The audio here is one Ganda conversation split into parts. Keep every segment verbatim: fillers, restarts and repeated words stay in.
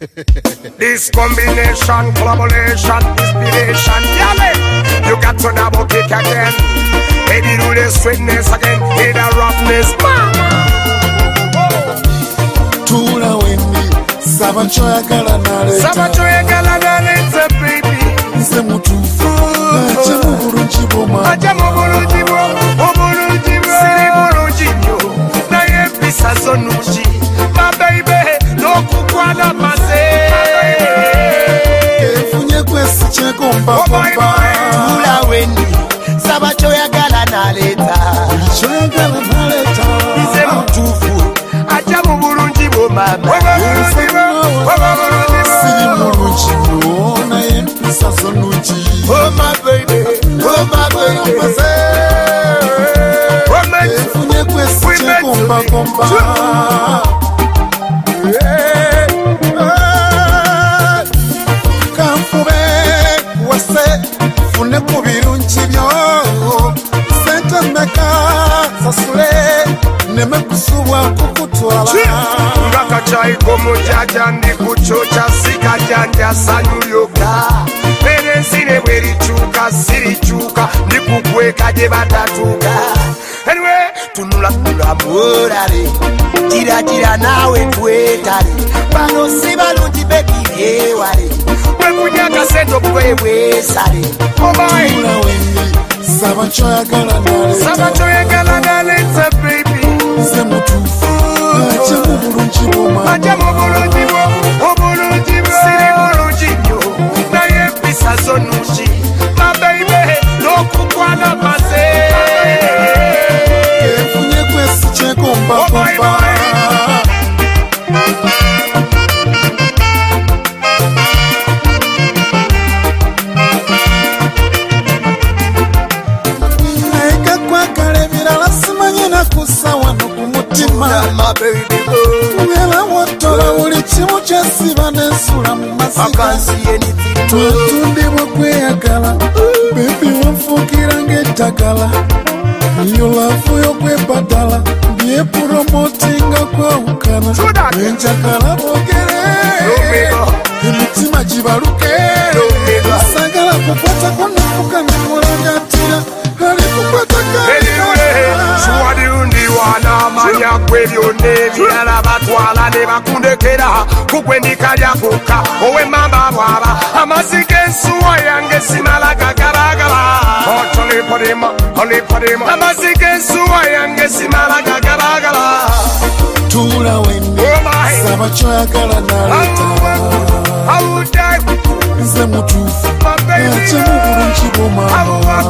This combination, collaboration, inspiration, yeah, you got to double kick again. Baby, do the sweetness again, hit the roughness. Tula Wendy, Sabacho Yagala Naleta. Sabacho Yagala Naleta, baby. Nse mutufu, ache muburunjibo ma. Ache muburunjibo, muburunjibo. Siri burunjibo, na yepisa zonuji. My baby, no kukwana mase. Efunye kwesi cheko mba komba. Tula Wendy, Sabacho Yagala Naleta. Sabacho Yagala Naleta. Nse mutufu, ache muburunjibo mama. Siri burunjibo, na yepisa zonuji. Oh my baby, oh my baby. Efunye kwesi cheko mba komba. Kamfube wase fune kubirungi byo sente meka sasule neme kusubwa kukutwala ngaka chai komo jaja ndi kuchocha sika janja sanyuyoka pere sine weri chuka siri chuka ndi kukweka je batatuka anyway tunula tunula morale tira tira nawe twetale bano sibalungi baby yewale wekunyaka sento kwewe sale obai Tula Wendy Sabacho Yagala Naleta Sabacho Yagala Naleta baby nse mutufu ache muburunjibo ma ache muburunjibo muburunjibo siri burunjibo na yepisa zonuji my baby no kukwana mase efunye kwesi cheko mba komba kusawa no kumutima my baby Uyala wotola uli chimu chasiba nesula mu masika Twetundibwa kweyagala Baby wanfukira ng'eddagala Iyo lafu y'okwebadala Bye promotinga kwawukana Enjagala boogere Emitima gibaluke Sagala kukwata kunafuka nemulangatira Ali kukwata wana manya kwebyo nebyala batwala ne bakundekera kukwendika lyakuka owe mama bwaba amazike ensuwa yange simala gagaragala otolipodima olipodima amazike ensuwa yange simala gagaragala Tula Wendy Sabacho Yagala Naleta nze mutufu ache muburunjibo mama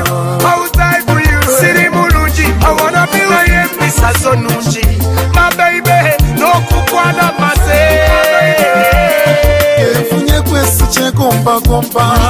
siri mulungi I wanna be like yepisa zonuji my baby no kukwana mase efunye kwesi cheko mba komba